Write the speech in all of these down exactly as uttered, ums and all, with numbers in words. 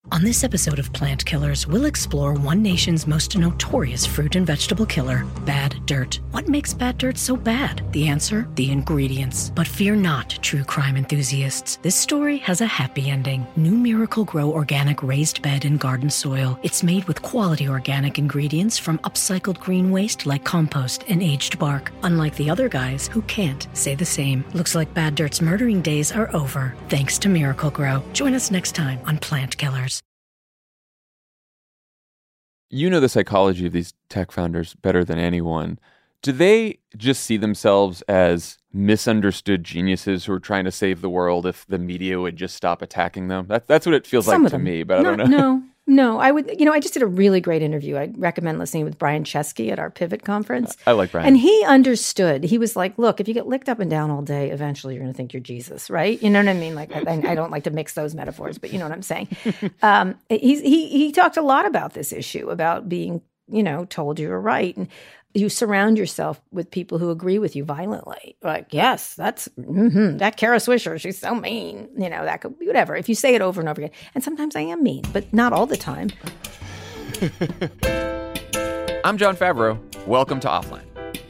On this episode of Plant Killers, we'll explore one nation's most notorious fruit and vegetable killer, bad dirt. What makes bad dirt so bad? The answer? The ingredients. But fear not, true crime enthusiasts. This story has a happy ending. New Miracle-Gro Organic Raised Bed and Garden Soil. It's made with quality organic ingredients from upcycled green waste like compost and aged bark. Unlike the other guys who can't say the same. Looks like bad dirt's murdering days are over, thanks to Miracle-Gro. Join us next time on Plant Killers. You know the psychology of these tech founders better than anyone. Do they just see themselves as misunderstood geniuses who are trying to save the world if the media would just stop attacking them? That, that's what it feels Some like to them. me, but Not, I don't know. No, no. I would, you know, I just did a really great interview. I'd recommend listening with Brian Chesky at our Pivot conference. I like Brian. And he understood. He was like, look, if you get licked up and down all day, eventually you're going to think you're Jesus, right? You know what I mean? Like, I, I don't like to mix those metaphors, but you know what I'm saying. um, he's, he, he talked a lot about this issue, about being, you know, told you were right. And you surround yourself with people who agree with you violently. Like, yes, that's, mm-hmm, that Kara Swisher, she's so mean. You know, that could be whatever. If you say it over and over again. And sometimes I am mean, but not all the time. I'm Jon Favreau. Welcome to Offline.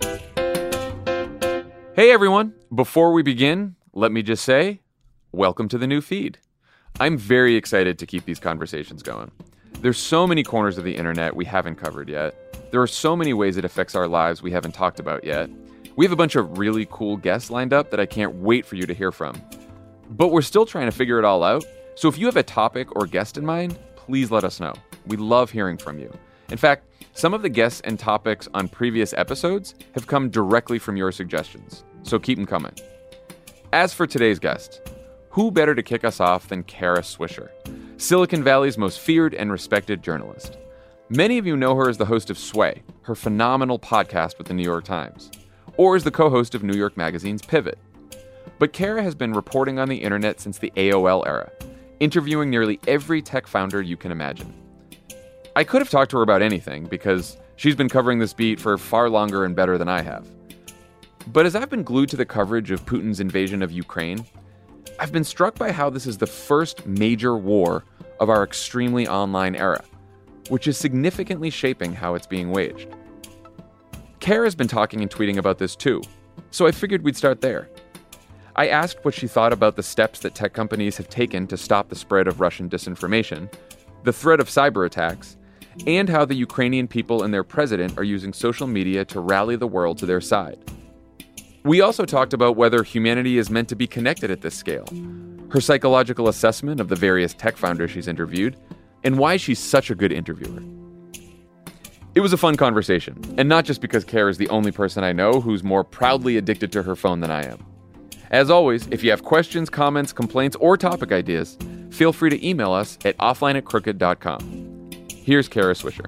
Hey, everyone. Before we begin, let me just say, welcome to the new feed. I'm very excited to keep these conversations going. There's so many corners of the internet we haven't covered yet. There are so many ways it affects our lives we haven't talked about yet. We have a bunch of really cool guests lined up that I can't wait for you to hear from. But we're still trying to figure it all out. So if you have a topic or guest in mind, please let us know. We love hearing from you. In fact, some of the guests and topics on previous episodes have come directly from your suggestions. So keep them coming. As for today's guest, who better to kick us off than Kara Swisher, Silicon Valley's most feared and respected journalist. Many of you know her as the host of Sway, her phenomenal podcast with the New York Times, or as the co-host of New York Magazine's Pivot. But Kara has been reporting on the internet since the A O L era, interviewing nearly every tech founder you can imagine. I could have talked to her about anything because she's been covering this beat for far longer and better than I have. But as I've been glued to the coverage of Putin's invasion of Ukraine, I've been struck by how this is the first major war of our extremely online era, which is significantly shaping how it's being waged. Kara's been talking and tweeting about this too, so I figured we'd start there. I asked what she thought about the steps that tech companies have taken to stop the spread of Russian disinformation, the threat of cyber attacks, and how the Ukrainian people and their president are using social media to rally the world to their side. We also talked about whether humanity is meant to be connected at this scale, her psychological assessment of the various tech founders she's interviewed, and why she's such a good interviewer. It was a fun conversation, and not just because Kara is the only person I know who's more proudly addicted to her phone than I am. As always, if you have questions, comments, complaints, or topic ideas, feel free to email us at offline at crooked dot com. Here's Kara Swisher.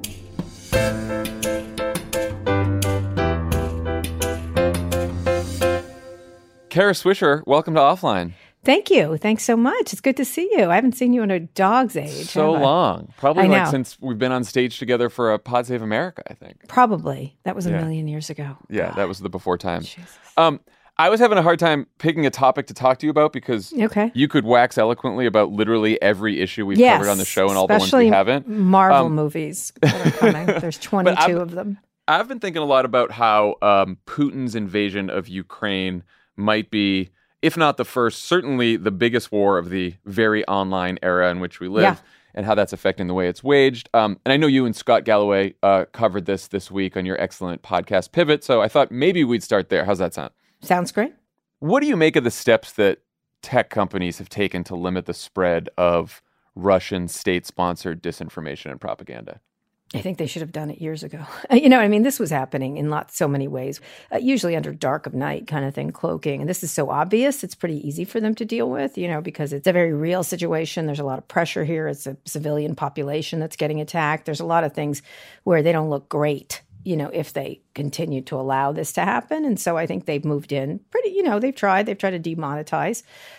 Kara Swisher, welcome to Offline. Thank you. Thanks so much. It's good to see you. I haven't seen you in a dog's age. So long. Probably I like know. since we've been on stage together for a Pod Save America, I think. Probably. That was a Yeah. million years ago. Yeah, God. that was the before time. Jesus. Um, I was having a hard time picking a topic to talk to you about because Okay. you could wax eloquently about literally every issue we've Yes, covered on the show and all the ones especially we haven't. Marvel Um, movies that are coming. There's twenty-two I've- of them. I've been thinking a lot about how um, Putin's invasion of Ukraine might be, if not the first, certainly the biggest war of the very online era in which we live, Yeah. and how that's affecting the way it's waged. Um, and I know you and Scott Galloway uh, covered this this week on your excellent podcast Pivot, so I thought maybe we'd start there. How's that sound? Sounds great. What do you make of the steps that tech companies have taken to limit the spread of Russian state-sponsored disinformation and propaganda? I think they should have done it years ago. You know, I mean, this was happening in lots, so many ways, uh, usually under dark of night kind of thing, cloaking. And this is so obvious, it's pretty easy for them to deal with, you know, because it's a very real situation. There's a lot of pressure here. It's a civilian population that's getting attacked. There's a lot of things where they don't look great, you know, if they continue to allow this to happen. And so I think they've moved in pretty, you know, they've tried, they've tried to demonetize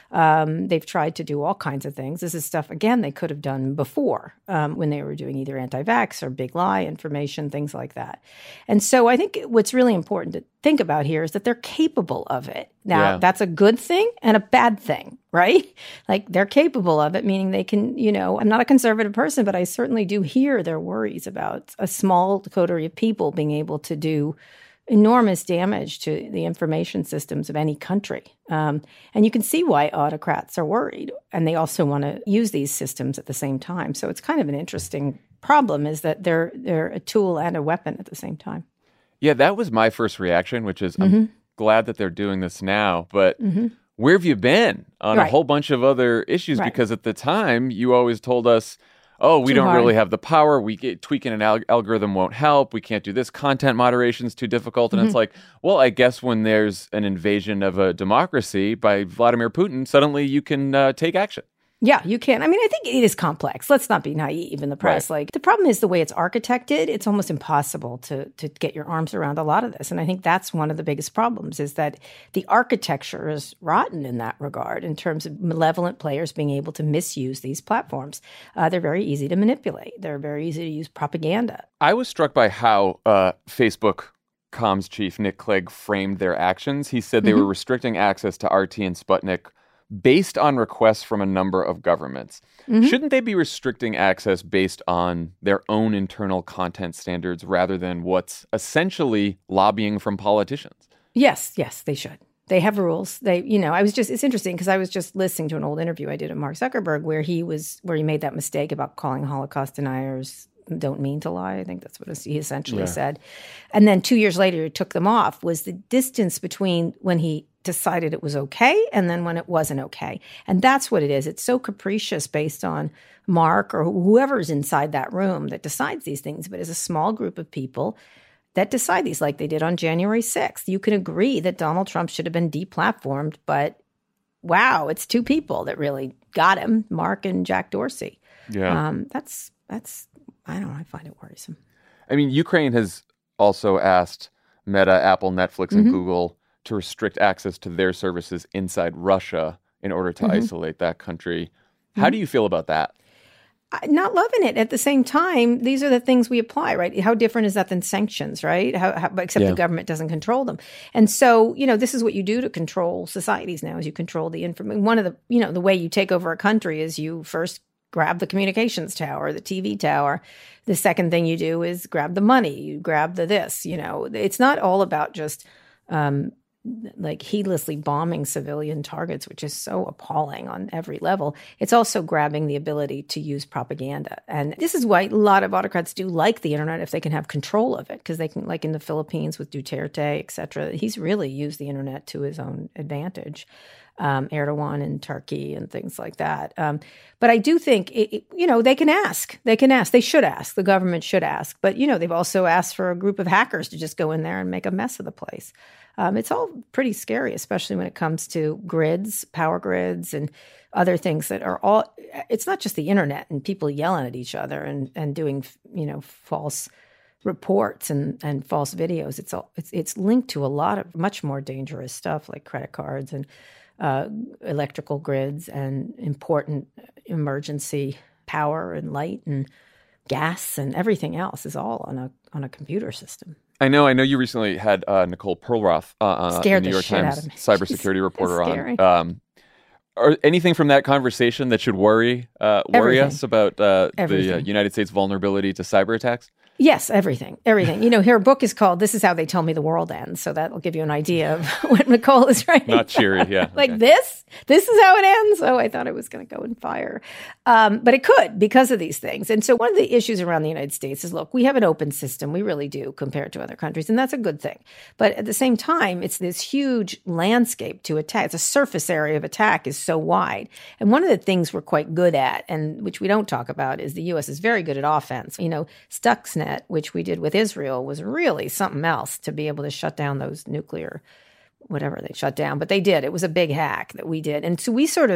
Um, they've tried to do all kinds of things. This is stuff, again, they could have done before um, when they were doing either anti-vax or big lie information, things like that. And so I think what's really important to think about here is that they're capable of it. Now, Yeah. that's a good thing and a bad thing, right? Like they're capable of it, meaning they can, you know, I'm not a conservative person, but I certainly do hear their worries about a small coterie of people being able to do enormous damage to the information systems of any country. Um, and you can see why autocrats are worried. And they also want to use these systems at the same time. So it's kind of an interesting problem is that they're they're a tool and a weapon at the same time. Yeah, that was my first reaction, which is Mm-hmm. I'm glad that they're doing this now. But Mm-hmm. where have you been on a Right. whole bunch of other issues? Right. Because at the time, you always told us, oh, we Too don't hard. really have the power. We get, tweaking an al- algorithm won't help. We can't do this. Content moderation is too difficult. And Mm-hmm. it's like, well, I guess when there's an invasion of a democracy by Vladimir Putin, suddenly you can uh, take action. Yeah, you can. I mean, I think it is complex. Let's not be naive in the press. Right. Like the problem is the way it's architected, it's almost impossible to to get your arms around a lot of this. And I think that's one of the biggest problems is that the architecture is rotten in that regard in terms of malevolent players being able to misuse these platforms. Uh, they're very easy to manipulate. They're very easy to use propaganda. I was struck by how uh, Facebook comms chief Nick Clegg framed their actions. He said they Mm-hmm. were restricting access to R T and Sputnik based on requests from a number of governments. Mm-hmm. Shouldn't they be restricting access based on their own internal content standards rather than what's essentially lobbying from politicians? Yes, yes, they should. They have rules. They, you know, I was just, it's interesting because I was just listening to an old interview I did of Mark Zuckerberg where he was, where he made that mistake about calling Holocaust deniers don't mean to lie. I think that's what he essentially Yeah. said. And then two years later, he took them off was the distance between when he decided it was okay and then when it wasn't okay. And that's what it is. It's so capricious based on Mark or whoever's inside that room that decides these things, but as a small group of people that decide these like they did on January sixth. You can agree that Donald Trump should have been deplatformed, but wow, it's two people that really got him, Mark and Jack Dorsey. Yeah. Um, that's, that's, I don't know, I find it worrisome. I mean, Ukraine has also asked Meta, Apple, Netflix, and Mm-hmm. Google to restrict access to their services inside Russia in order to Mm-hmm. isolate that country. How do you feel about that? I- Not loving it. At the same time, these are the things we apply, right? How different is that than sanctions, right? How, how, except Yeah. the government doesn't control them. And so, you know, this is what you do to control societies now is you control the information. One of the, you know, the way you take over a country is you first grab the communications tower, the T V tower. The second thing you do is grab the money. You grab the this, you know. It's not all about just um, like heedlessly bombing civilian targets, which is so appalling on every level. It's also grabbing the ability to use propaganda. And this is why a lot of autocrats do like the internet if they can have control of it, because they can, like in the Philippines with Duterte, et cetera, he's really used the internet to his own advantage. Um, Erdogan in Turkey and things like that. Um, but I do think, it, it, you know, they can ask. They can ask. They should ask. The government should ask. But, you know, they've also asked for a group of hackers to just go in there and make a mess of the place. Um, it's all pretty scary, especially when it comes to grids, power grids, and other things that are all, it's not just the internet and people yelling at each other and, and doing, you know, false reports and, and false videos. It's all, it's, it's linked to a lot of much more dangerous stuff like credit cards and uh, electrical grids and important emergency power and light and gas and everything else is all on a on a computer system. I know. I know. You recently had uh, Nicole Perlroth, uh, uh, Scared the New the York shit out Times of me. cybersecurity She's reporter, scary. on. Um, or anything from that conversation that should worry uh, worry Everything. us about uh, the uh, Everything. United States vulnerability to cyber attacks? Yes, everything, everything. You know, her book is called "This Is How They Tell Me the World Ends," so that will give you an idea of what Nicole is writing. Not cheery, yeah. like okay. this, this is how it ends. Oh, I thought it was going to go in fire, um, but it could because of these things. And so, one of the issues around the United States is, look, we have an open system. We really do compared to other countries, and that's a good thing. But at the same time, it's this huge landscape to attack. It's a surface area of attack is so wide. And one of the things we're quite good at, and which we don't talk about, is the U S is very good at offense. You know, Stuxnet, which we did with Israel, was really something else to be able to shut down those nuclear, whatever they shut down. But they did. It was a big hack that we did. And so we sort of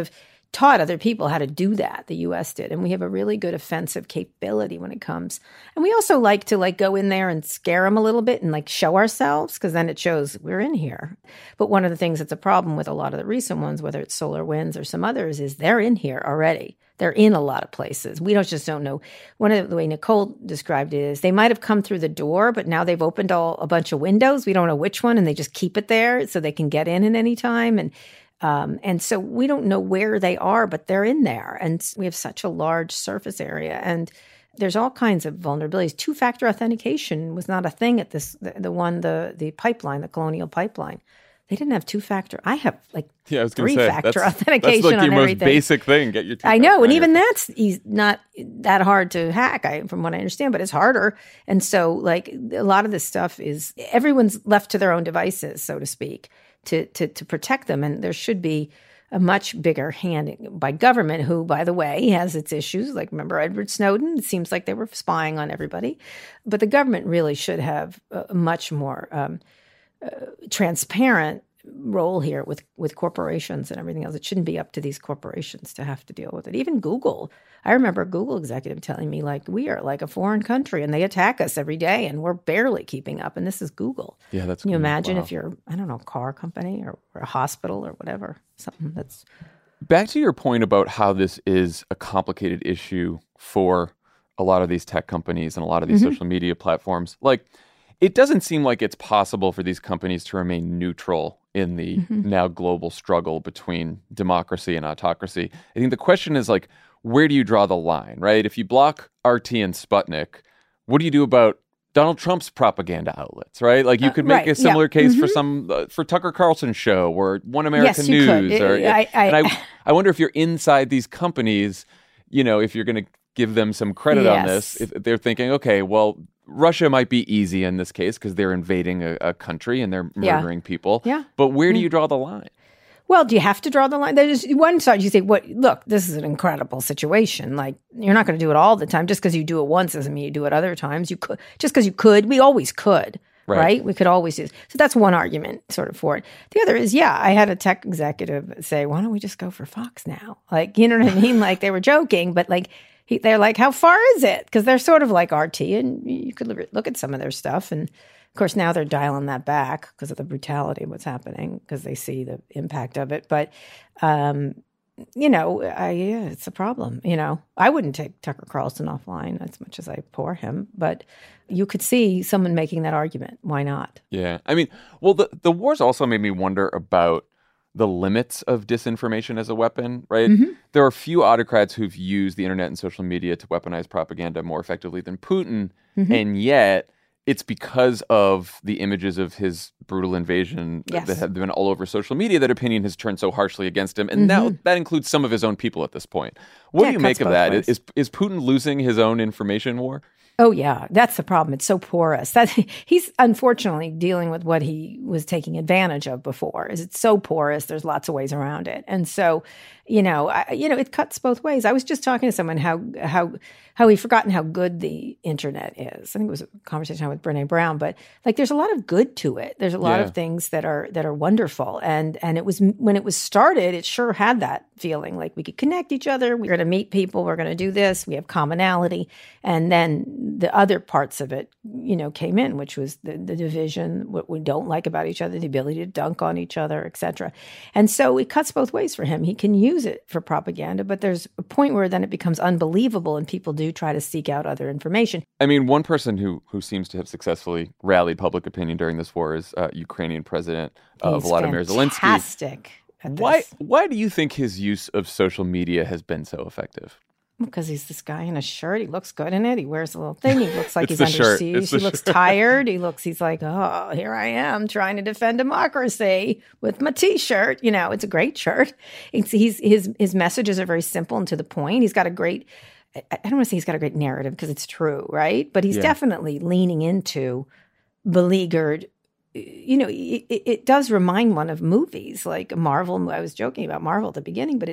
taught other people how to do that. The U S did. And we have a really good offensive capability when it comes. And we also like to like go in there and scare them a little bit and like show ourselves, because then it shows we're in here. But one of the things that's a problem with a lot of the recent ones, whether it's SolarWinds or some others, is they're in here already. They're in a lot of places. We don't just don't know. One of the way Nicole described it is they might have come through the door, but now they've opened all a bunch of windows. We don't know which one, and they just keep it there so they can get in at any time. And um, and so we don't know where they are, but they're in there. And we have such a large surface area, and there's all kinds of vulnerabilities. Two-factor authentication was not a thing at this. The, the one, the the pipeline, the Colonial Pipeline. They didn't have two-factor. I have like yeah, I was three-factor say, that's, authentication that's like on your everything. most basic thing. Get your two-factor. I know, and even that's easy, not that hard to hack, I, from what I understand, but it's harder. And so, like a lot of this stuff is everyone's left to their own devices, so to speak, to to to protect them. And there should be a much bigger hand by government, who, by the way, has its issues. Like, remember Edward Snowden? It seems like they were spying on everybody, but the government really should have a much more Um, Uh, transparent role here with, with corporations and everything else. It shouldn't be up to these corporations to have to deal with it. Even Google. I remember a Google executive telling me, like, we are like a foreign country and they attack us every day and we're barely keeping up. And this is Google. Yeah, that's Can you cool. imagine Wow. if you're, I don't know, a car company or, or a hospital or whatever, something that's... Back to your point about how this is a complicated issue for a lot of these tech companies and a lot of these Mm-hmm. social media platforms. Like, it doesn't seem like it's possible for these companies to remain neutral in the Mm-hmm. now global struggle between democracy and autocracy. I think the question is, like, where do you draw the line, right? If you block R T and Sputnik, what do you do about Donald Trump's propaganda outlets, right? Like, you could Uh, make right, a similar yeah. case Mm-hmm. for some uh, for Tucker Carlson's show or One American Yes, you could. News. Or, I- I- and I, I wonder if you're inside these companies, you know, if you're going to give them some credit on this, Yes. if they're thinking, okay, well, Russia might be easy in this case because they're invading a, a country and they're Yeah. murdering people. Yeah. But where do you draw the line? Well, do you have to draw the line? There's one side you say, "What? Look, this is an incredible situation. Like, you're not going to do it all the time. Just because you do it once doesn't mean you do it other times. You could, just because you could, we always could, Right. right. We could always do. So that's one argument, sort of, for it. The other is, yeah, I had a tech executive say, "Why don't we just go for Fox now?" Like, you know what I mean? Like, they were joking, but like, he, they're like, "How far is it?" Because they're sort of like R T, and you could look at- look at some of their stuff and. Of course, now they're dialing that back because of the brutality of what's happening, because they see the impact of it. But, um, you know, I, yeah, it's a problem. You know, I wouldn't take Tucker Carlson offline as much as I pour him, but you could see someone making that argument. Why not? Yeah. I mean, well, the, the wars also made me wonder about the limits of disinformation as a weapon, right? Mm-hmm. There are few autocrats who've used the internet and social media to weaponize propaganda more effectively than Putin. Mm-hmm. And yet, it's because of the images of his brutal invasion Yes. that have been all over social media that opinion has turned so harshly against him. And now that includes some of his own people at this point. What Yeah, do you it make cuts of both that? ways. Is, is Putin losing his own information war? Oh, yeah, that's the problem. It's so porous. That he's unfortunately dealing with what he was taking advantage of before. Is it's so porous? There's lots of ways around it, and so you know, I, you know, it cuts both ways. I was just talking to someone how how how we've forgotten how good the internet is. I think it was a conversation I had with Brene Brown, but like, there's a lot of good to it. There's a lot Yeah. of things that are that are wonderful, and and it was when it was started, it sure had that feeling like we could connect each other. We're going to meet people. We're going to do this. We have commonality, and then the other parts of it, you know, came in, which was the, the division, what we don't like about each other, the ability to dunk on each other, et cetera. And so it cuts both ways for him. He can use it for propaganda, but there's a point where then it becomes unbelievable and people do try to seek out other information. I mean, one person who who seems to have successfully rallied public opinion during this war is uh, Ukrainian President uh, He's Volodymyr Zelensky. fantastic at this. Why why do you think his use of social media has been so effective? Because he's this guy in a shirt. He looks good in it. He wears a little thing. He looks like It's he's the under shirt. siege. It's He the looks shirt. tired. He looks, he's like, oh, here I am trying to defend democracy with my t-shirt. You know, it's a great shirt. It's, he's, his, his messages are very simple and to the point. He's got a great, I I don't want to say he's got a great narrative because it's true, right? But he's Yeah. definitely leaning into beleaguered. You know, it, it does remind one of movies like Marvel. I was joking about Marvel at the beginning, but it,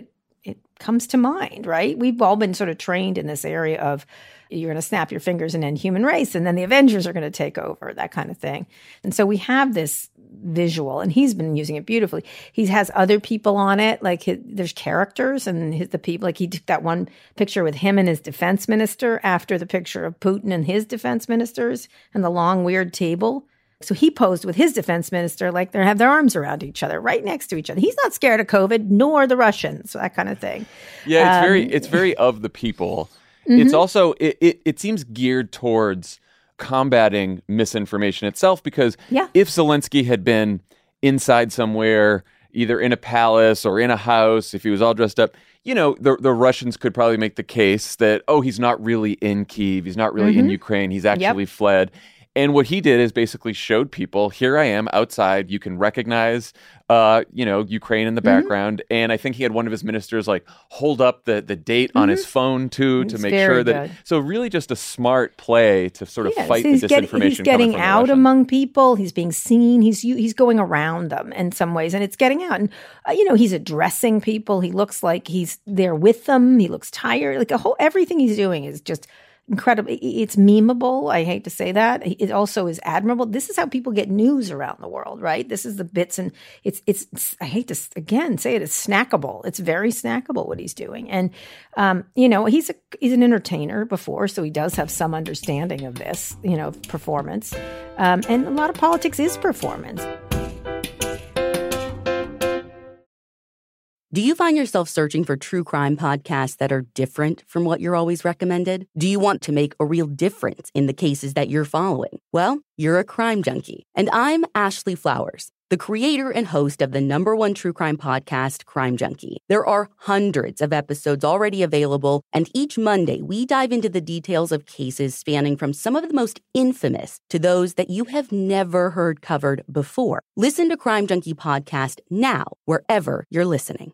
it comes to mind, right? We've all been sort of trained in this area of you're going to snap your fingers and end human race, and then the Avengers are going to take over, that kind of thing. And so we have this visual, and he's been using it beautifully. He has other people on it, like his, there's characters and his, the people, like he took that one picture with him and his defense minister after the picture of Putin and his defense ministers and the long, weird table. So he posed with his defense minister like they have their arms around each other, right next to each other. He's not scared of COVID, nor the Russians, that kind of thing. Yeah, it's um, very it's very of the people. Mm-hmm. It's also, it, it, it seems geared towards combating misinformation itself, because yeah. if Zelensky had been inside somewhere, either in a palace or in a house, if he was all dressed up, you know, the the Russians could probably make the case that, oh, he's not really in Kyiv, he's not really mm-hmm. in Ukraine, he's actually yep. fled. And what he did is basically showed people, here I am outside. You can recognize, uh, you know, Ukraine in the mm-hmm. background. And I think he had one of his ministers like hold up the, the date mm-hmm. on his phone too it's to make sure that. Good. So really, just a smart play to sort of yes, fight the he's disinformation. Get, he's getting out among people. He's being seen. He's he's going around them in some ways, and it's getting out. And uh, you know, he's addressing people. He looks like he's there with them. He looks tired. Like a whole everything he's doing is just incredible. It's memeable. I hate to say that. It also is admirable. This is how people get news around the world, right? This is the bits, and it's, it's, it's I hate to, again, say it, it's snackable. It's very snackable what he's doing. And, um, you know, he's a, he's an entertainer before, so he does have some understanding of this, you know, performance. Um, and a lot of politics is performance. Do you find yourself searching for true crime podcasts that are different from what you're always recommended? Do you want to make a real difference in the cases that you're following? Well, you're a crime junkie. And I'm Ashley Flowers, the creator and host of the number one true crime podcast, Crime Junkie. There are hundreds of episodes already available, and each Monday we dive into the details of cases spanning from some of the most infamous to those that you have never heard covered before. Listen to Crime Junkie Podcast now, wherever you're listening.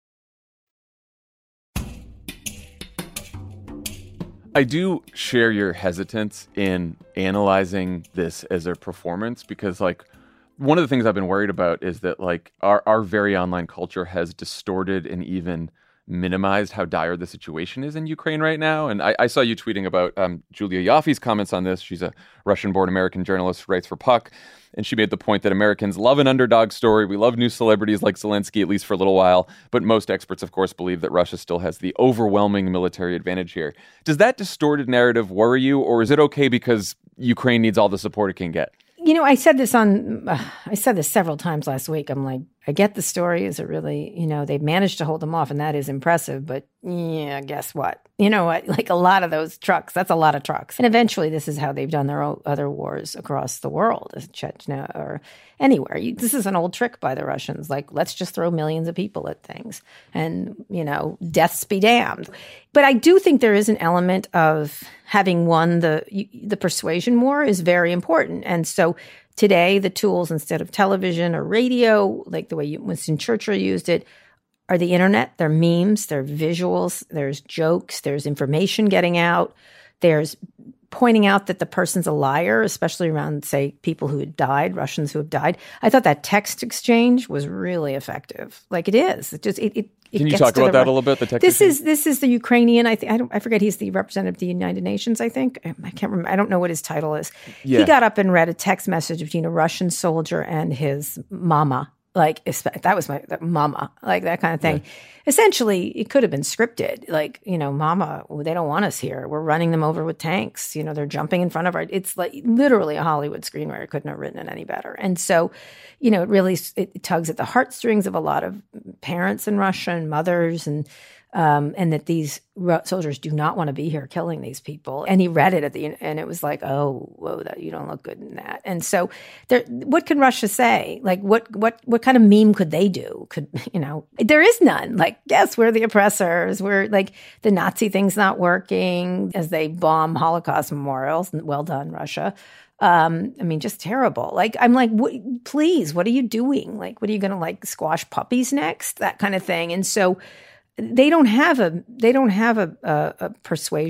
I do share your hesitance in analyzing this as a performance, because like one of the things I've been worried about is that like our, our very online culture has distorted and even minimized how dire the situation is in Ukraine right now. And I, I saw you tweeting about um, Julia Yoffe's comments on this. She's a Russian-born American journalist who writes for Puck. And she made the point that Americans love an underdog story. We love new celebrities like Zelensky, at least for a little while. But most experts, of course, believe that Russia still has the overwhelming military advantage here. Does that distorted narrative worry you, or is it okay because Ukraine needs all the support it can get? You know, I said this on, uh, I said this several times last week. I'm like, I get the story. Is it really, you know, they've managed to hold them off, and that is impressive. But yeah, guess what? You know what? Like a lot of those trucks, that's a lot of trucks. And eventually this is how they've done their other wars across the world, Chechnya or anywhere. You, this is an old trick by the Russians. Like, let's just throw millions of people at things and, you know, deaths be damned. But I do think there is an element of having won the the persuasion war is very important. And so today, the tools instead of television or radio, like the way Winston Churchill used it, are the internet. They're memes, they're visuals, there's jokes, there's information getting out, there's pointing out that the person's a liar, especially around, say, people who had died, Russians who have died. I thought that text exchange was really effective. Like it is. It just it. it It Can you talk about that a little bit? The text this exchange? is this is the Ukrainian. I think I don't. I forget. He's the representative of the United Nations. I think I can't remember. I don't know what his title is. Yeah. He got up and read a text message between a Russian soldier and his mama. Like that was my mama. Like that kind of thing. Yeah. Essentially, it could have been scripted. Like, you know, mama, they don't want us here. We're running them over with tanks. You know, they're jumping in front of our. It's like literally a Hollywood screenwriter couldn't have written it any better. And so, you know, it really it tugs at the heartstrings of a lot of parents in Russia and mothers, and um, and that these soldiers do not want to be here killing these people. And he read it at the and it was like, oh, whoa, that you don't look good in that. And so, there, what can Russia say? Like, what what what kind of meme could they do? Could you know? There is none. Like, yes, we're the oppressors. We're like the Nazi thing's not working as they bomb Holocaust memorials. Well done, Russia. Um, I mean, just terrible. Like, I'm like, what, please, what are you doing? Like, what are you going to like squash puppies next? That kind of thing. And so they don't have a, they don't have a, a, a persuasion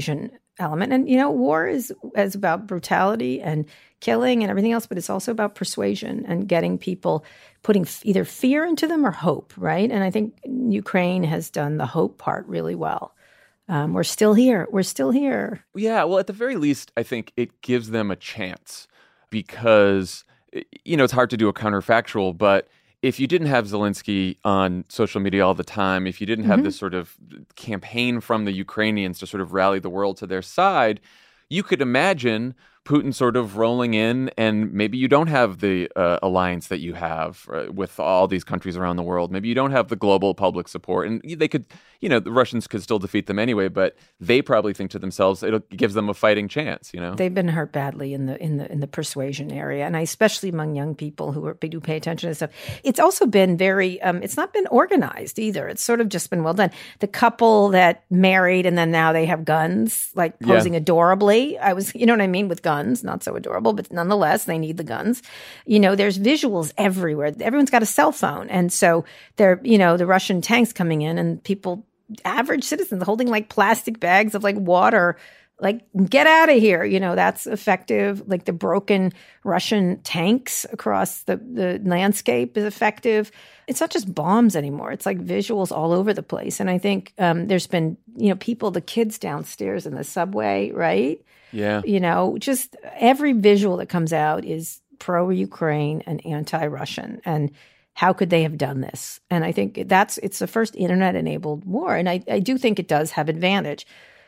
element. And, you know, war is, is about brutality and killing and everything else, but it's also about persuasion and getting people, putting f- either fear into them or hope, right? And I think Ukraine has done the hope part really well. Um, we're still here. We're still here. Yeah, well, at the very least, I think it gives them a chance because, you know, it's hard to do a counterfactual, but if you didn't have Zelensky on social media all the time, if you didn't have mm-hmm. this sort of campaign from the Ukrainians to sort of rally the world to their side, you could imagine Putin sort of rolling in, and maybe you don't have the uh, alliance that you have uh, with all these countries around the world. Maybe you don't have the global public support, and they could, you know, the Russians could still defeat them anyway. But they probably think to themselves, it gives them a fighting chance. You know, they've been hurt badly in the in the in the persuasion area, and I, especially among young people who are, do pay attention to stuff. It's also been very. Um, it's not been organized either. It's sort of just been well done. The couple that married and then now they have guns, like posing yeah. adorably. I was, you know what I mean, with guns. Guns, not so adorable, but nonetheless, they need the guns. You know, there's visuals everywhere. Everyone's got a cell phone. And so they're, you know, the Russian tanks coming in and people, average citizens holding like plastic bags of like water, like, get out of here. You know, that's effective. Like the broken Russian tanks across the, the landscape is effective. It's not just bombs anymore. It's like visuals all over the place. And I think um, there's been, you know, people, the kids downstairs in the subway, right? Yeah. You know, just every visual that comes out is pro-Ukraine and anti-Russian. And how could they have done this? And I think that's, it's the first internet-enabled war. And I, I do think it does have advantage.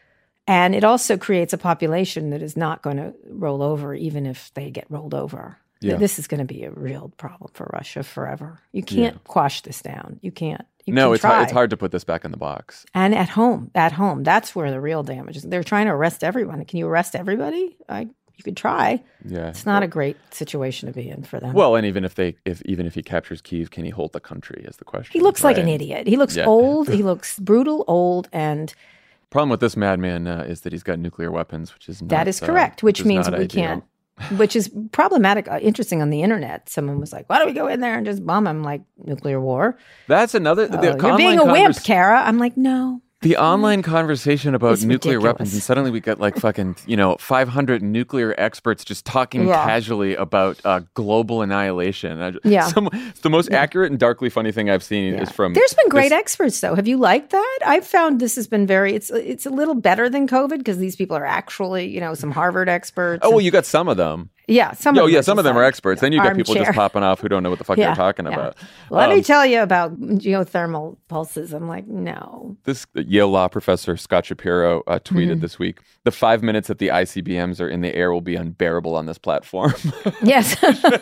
And it also creates a population that is not going to roll over, even if they get rolled over. Yeah. This is going to be a real problem for Russia forever. You can't yeah. quash this down. You can't. You no, can it's try. hard, it's hard to put this back in the box. And at home, at home, that's where the real damage is. They're trying to arrest everyone. Can you arrest everybody? I, you could try. Yeah, it's not a great situation to be in for them. Well, and even if they, if even if he captures Kyiv, can he hold the country? Is the question. He looks right? like an idiot. He looks yeah. old. He looks brutal, old, and. Problem with this madman uh, is that he's got nuclear weapons, which is not, that is correct. Uh, which, which means we ideal. can't. Which is problematic, uh, interesting on the internet. Someone was like, why don't we go in there and just bomb him? Like, nuclear war. That's another... Oh, the you're being a wimp, Kara. I'm like, no. The online conversation about It's nuclear ridiculous. weapons, and suddenly we got like fucking, you know, five hundred nuclear experts just talking Yeah. casually about uh, global annihilation. I, Yeah. Some, the most Yeah. accurate and darkly funny thing I've seen Yeah. is from... There's been great this, experts, though. Have you liked that? I've found this has been very... It's it's a little better than COVID because these people are actually, you know, some Harvard experts. Oh, well, and, you got some of them. yeah, some Oh, of them yeah, are some of just them are like experts. Then you got people just armchair. popping off who don't know what the fuck Yeah, they're talking yeah. about. Let Um, me tell you about geothermal pulses. I'm like, no. This Yale law professor, Scott Shapiro, uh, tweeted Mm-hmm. this week, the five minutes that the I C B Ms are in the air will be unbearable on this platform. Yes.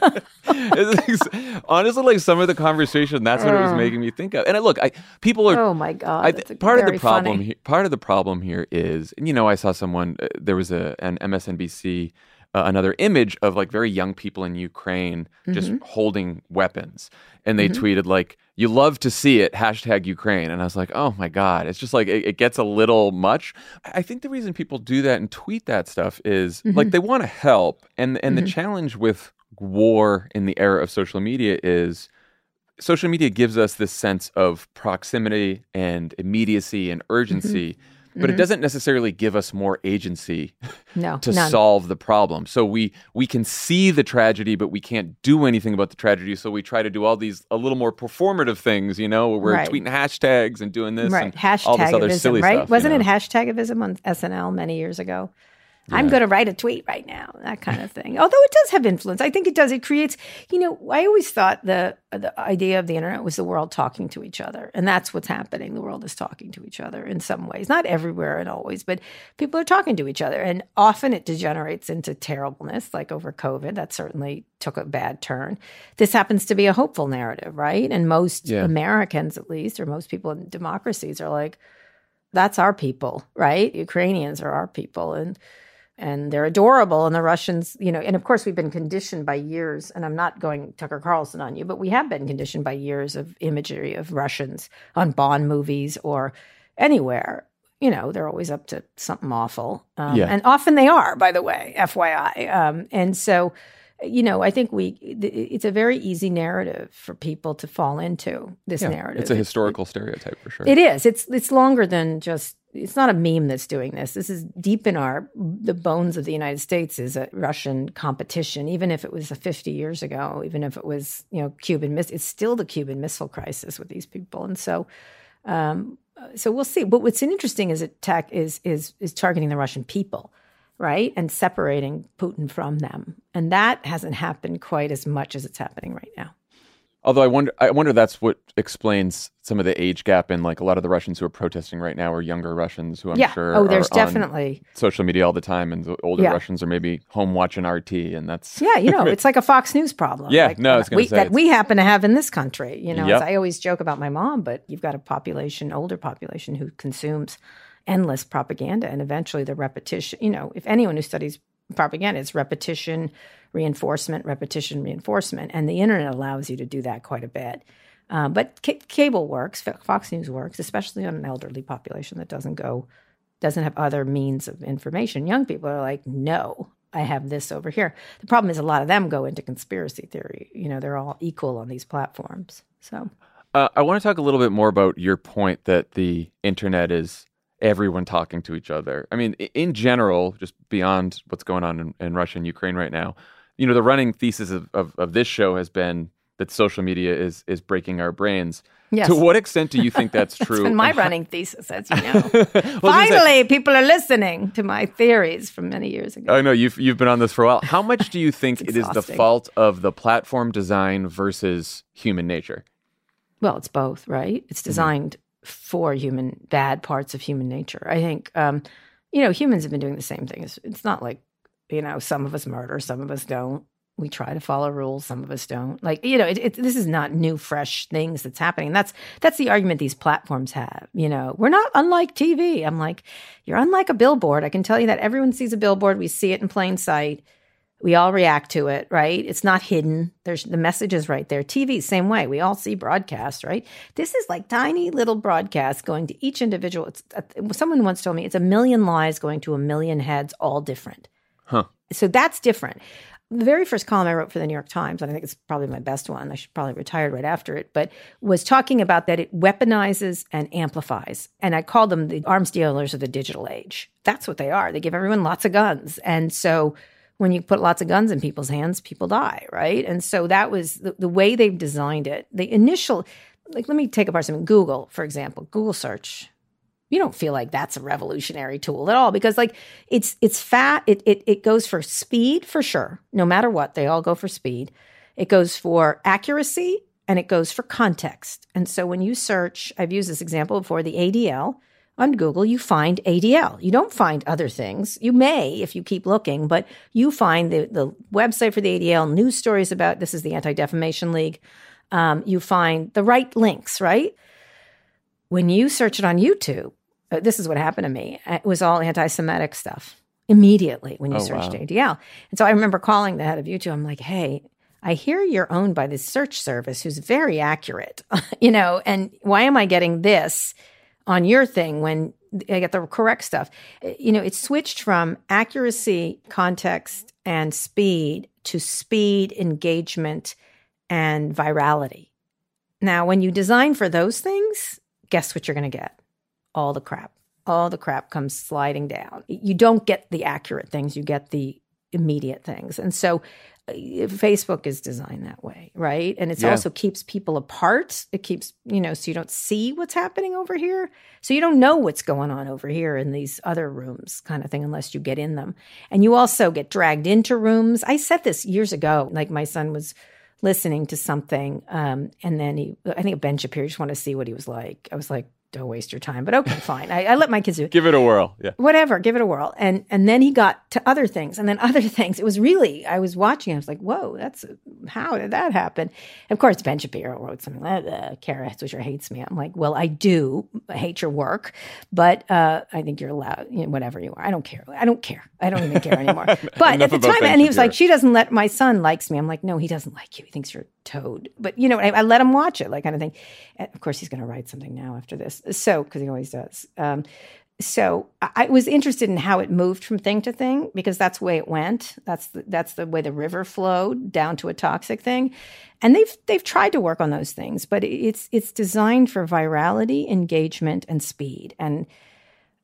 It's- honestly, like some of the conversation, that's what it was Uh. making me think of. And I, look, I people are... Oh, my God. I, That's part of very the problem funny. here, part of the problem here is, and, you know, I saw someone, uh, there was a an M S N B C, uh, another image of like very young people in Ukraine just Mm-hmm. holding weapons. And they tweeted like, you love to see it, hashtag Ukraine. And I was like, oh my God, it's just like, it, it gets a little much. I think the reason people do that and tweet that stuff is Mm-hmm. like they want to help. And, and the challenge with war in the era of social media is social media gives us this sense of proximity and immediacy and urgency. But it doesn't necessarily give us more agency No, to none. solve the problem. So we we can see the tragedy, but we can't do anything about the tragedy. So we try to do all these a little more performative things, you know, where we're Right. tweeting hashtags and doing this Right. and all this other Hashtagivism, silly right? stuff. you Wasn't know? it hashtagivism on S N L many years ago? I'm going to write a tweet right now, that kind of thing. Although it does have influence. I think it does. It creates, you know, I always thought the the idea of the internet was the world talking to each other. And that's what's happening. The world is talking to each other in some ways. Not everywhere and always, but people are talking to each other. And often it degenerates into terribleness, like over COVID. That certainly took a bad turn. This happens to be a hopeful narrative, right? And most Yeah. Americans, at least, or most people in democracies are like, that's our people, right? Ukrainians are our people. And And they're adorable. And the Russians, you know, and of course, we've been conditioned by years, and I'm not going Tucker Carlson on you, but we have been conditioned by years of imagery of Russians on Bond movies or anywhere. You know, they're always up to something awful. Um, Yeah. And often they are, by the way, F Y I. Um, and so, you know, I think we, it's a very easy narrative for people to fall into this Yeah, narrative. it's a It- historical stereotype for sure. it is. It's it's longer than just it's not a meme that's doing this. This is deep in our, the bones of the United States is a Russian competition, even if it was fifty years ago, even if it was, you know, Cuban Missile, it's still the Cuban Missile Crisis with these people. And so, um, so we'll see. But what's interesting is attack is, is, is targeting the Russian people, right? And separating Putin from them. And that hasn't happened quite as much as it's happening right now. Although I wonder, I wonder that's what explains some of the age gap in like a lot of the Russians who are protesting right now are younger Russians who I'm yeah. sure oh, there's are definitely on social media all the time, and the older yeah. Russians are maybe home watching R T, and that's yeah, you know, it's like a Fox News problem. Yeah, like, no, I was uh, gonna we, say that it's- we happen to have in this country. You know, Yep. as I always joke about my mom, but you've got a population, older population, who consumes endless propaganda, and eventually the repetition. You know, if anyone who studies propaganda, it's repetition, reinforcement, repetition, reinforcement. And the internet allows you to do that quite a bit. Uh, but c- cable works, Fox News works, especially on an elderly population that doesn't go, doesn't have other means of information. Young people are like, no, I have this over here. The problem is a lot of them go into conspiracy theory. You know, they're all equal on these platforms. So Uh, I want to talk a little bit more about your point that the internet is everyone talking to each other. I mean, in general, just beyond what's going on in, in Russia and Ukraine right now, you know, the running thesis of, of, of this show has been that social media is is breaking our brains. yes. To what extent do you think that's true? It's been my And running thesis, as you know. well, I was gonna say- Finally, people are listening to my theories from many years ago. Oh no, you've you've been on this for a while. How much do you think it is the exhausting. fault of the platform design versus human nature? Well, it's both, right? It's designed mm-hmm. for human, bad parts of human nature. I think, um, you know, humans have been doing the same thing. It's, it's not like, you know, some of us murder, some of us don't. We try to follow rules, some of us don't. Like, you know, it, it, this is not new, fresh things that's happening. That's that's the argument these platforms have. You know, we're not unlike T V. I'm like, you're unlike a billboard. I can tell you that everyone sees a billboard. We see it in plain sight. We all react to it, right? It's not hidden. There's the message is right there. T V, same way. We all see broadcasts, right? This is like tiny little broadcasts going to each individual. It's, uh, someone once told me it's a million lies going to a million heads, all different. Huh. So that's different. The very first column I wrote for the New York Times, and I think it's probably my best one, I should probably retire right after it, but was talking about that it weaponizes and amplifies. And I called them the arms dealers of the digital age. That's what they are. They give everyone lots of guns. And so when you put lots of guns in people's hands, people die, right? And so that was the, the way they've designed it. The initial, like, let me take apart something. Google, for example, Google search. You don't feel like that's a revolutionary tool at all because, like, it's it's fat. It it it goes for speed for sure. No matter what, they all go for speed. It goes for accuracy and it goes for context. And so when you search, I've used this example before, the A D L on Google, you find A D L. You don't find other things. You may if you keep looking, but you find the the website for the A D L, news stories about this is the Anti-Defamation League. Um, you find the right links, right? When you search it on YouTube. Uh, this is what happened to me. It was all anti-Semitic stuff immediately when you Oh, searched wow. A D L. And so I remember calling the head of YouTube. I'm like, hey, I hear you're owned by this search service who's very accurate, you know, and why am I getting this on your thing when I get the correct stuff? You know, it switched from accuracy, context, and speed to speed, engagement, and virality. Now, when you design for those things, guess what you're going to get? All the crap. All the crap comes sliding down. You don't get the accurate things. You get the immediate things. And so uh, Facebook is designed that way, right? And it Yeah. also keeps people apart. It keeps, you know, so you don't see what's happening over here. So you don't know what's going on over here in these other rooms kind of thing unless you get in them. And you also get dragged into rooms. I said this years ago, like my son was listening to something um, and then he, I think Ben Shapiro, just wanted to see what he was like. I was like, don't waste your time. But okay, fine. I, I let my kids do it. Give it a whirl. Yeah. Whatever, give it a whirl. And and then he got to other things and then other things. It was really, I was watching, I was like, whoa, that's, how did that happen? And of course, Ben Shapiro wrote something like, uh, Kara Swisher hates me. I'm like, well, I do hate your work, but uh, I think you're allowed, you know, whatever you are. I don't care. I don't care. I don't even care anymore. But at Enough the about time, Ben and he was Shapiro. like, she doesn't let, my son likes me. I'm like, no, he doesn't like you. He thinks you're a toad. But, you know, I, I let him watch it, like kind of thing. And of course, he's going to write something now after this. So, because he always does. Um, so I, I was interested in how it moved from thing to thing because that's the way it went. That's the, that's the way the river flowed down to a toxic thing. And they've they've tried to work on those things, but it's it's designed for virality, engagement, and speed. And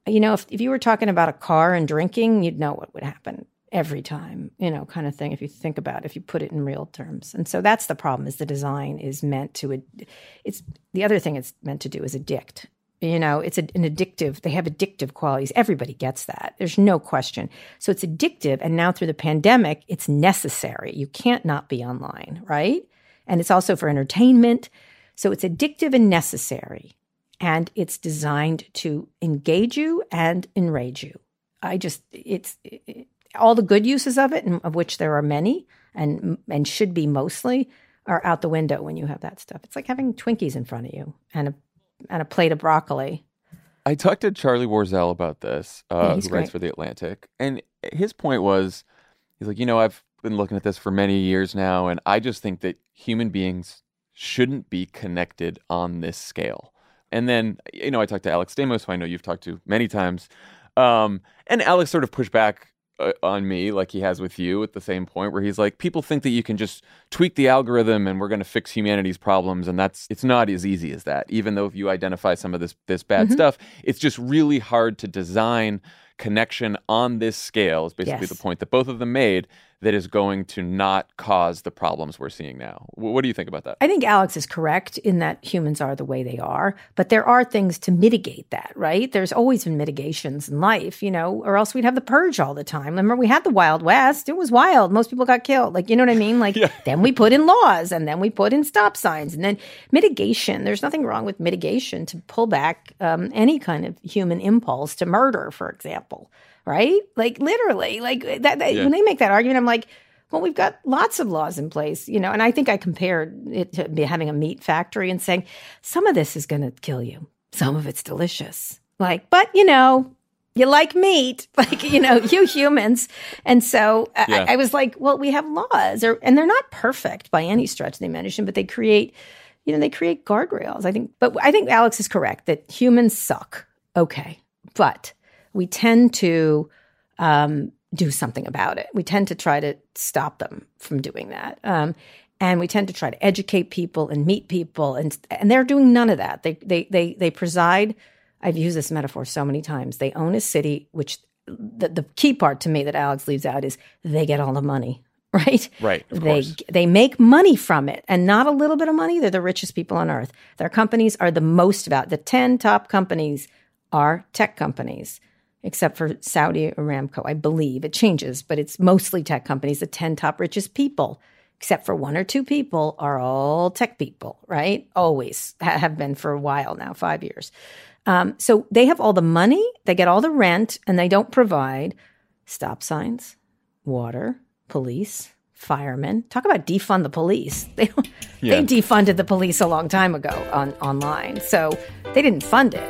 you know, if, if you were talking about a car and drinking, you'd know what would happen every time, you know, kind of thing, if you think about it, if you put it in real terms. And so that's the problem, is the design is meant to, it's the other thing it's meant to do is addict. You know, it's a, an addictive, they have addictive qualities. Everybody gets that. There's no question. So it's addictive. And now through the pandemic, it's necessary. You can't not be online, right? And it's also for entertainment. So it's addictive and necessary. And it's designed to engage you and enrage you. I just, it's, it, all the good uses of it, and of which there are many, and and should be mostly, are out the window when you have that stuff. It's like having Twinkies in front of you and a and a plate of broccoli. I talked to Charlie Warzel about this, uh, Yeah, who he's writes great. for The Atlantic. And his point was, he's like, you know, I've been looking at this for many years now, and I just think that human beings shouldn't be connected on this scale. And then, you know, I talked to Alex Stamos, who I know you've talked to many times. Um, and Alex sort of pushed back uh, on me, like he has with you, at the same point, where he's like, people think that you can just tweak the algorithm and we're going to fix humanity's problems. And that's, it's not as easy as that. Even though if you identify some of this, this bad Mm-hmm. stuff, it's just really hard to design connection on this scale, is basically Yes. the point that both of them made, that is going to not cause the problems we're seeing now. W- What do you think about that? I think Alex is correct in that humans are the way they are, but there are things to mitigate that, right? There's always been mitigations in life, you know, or else we'd have the purge all the time. Remember, we had the Wild West. It was wild. Most people got killed. Like, you know what I mean? Like, Yeah. Then we put in laws, and then we put in stop signs, and then mitigation. There's nothing wrong with mitigation to pull back um, any kind of human impulse to murder, for example. Right? Like literally, like that, that Yeah. when they make that argument, I'm like, well, we've got lots of laws in place, you know, and I think I compared it to be having a meat factory and saying, some of this is going to kill you. Some of it's delicious. Like, but you know, you like meat, like, you know, you humans. And so Yeah. I, I was like, well, we have laws, or, and they're not perfect by any stretch of the imagination, but they create, you know, they create guardrails. I think, but I think Alex is correct that humans suck. Okay. But we tend to um, do something about it. We tend to try to stop them from doing that. Um, and we tend to try to educate people and meet people. And and they're doing none of that. They, they, they, they preside. I've used this metaphor so many times. They own a city, which the, the key part to me that Alex leaves out is they get all the money, right? Right, of they, course. They make money from it, and not a little bit of money. They're the richest people on earth. Their companies are the most valuable. The ten top companies are tech companies, except for Saudi Aramco, I believe. It changes, but it's mostly tech companies. The ten top richest people, except for one or two people, are all tech people, right? Always ha- have been for a while now, five years. Um, so they have all the money, they get all the rent, and they don't provide stop signs, water, police, firemen. Talk about defund the police. They, don't, Yeah. they defunded the police a long time ago on online. So they didn't fund it.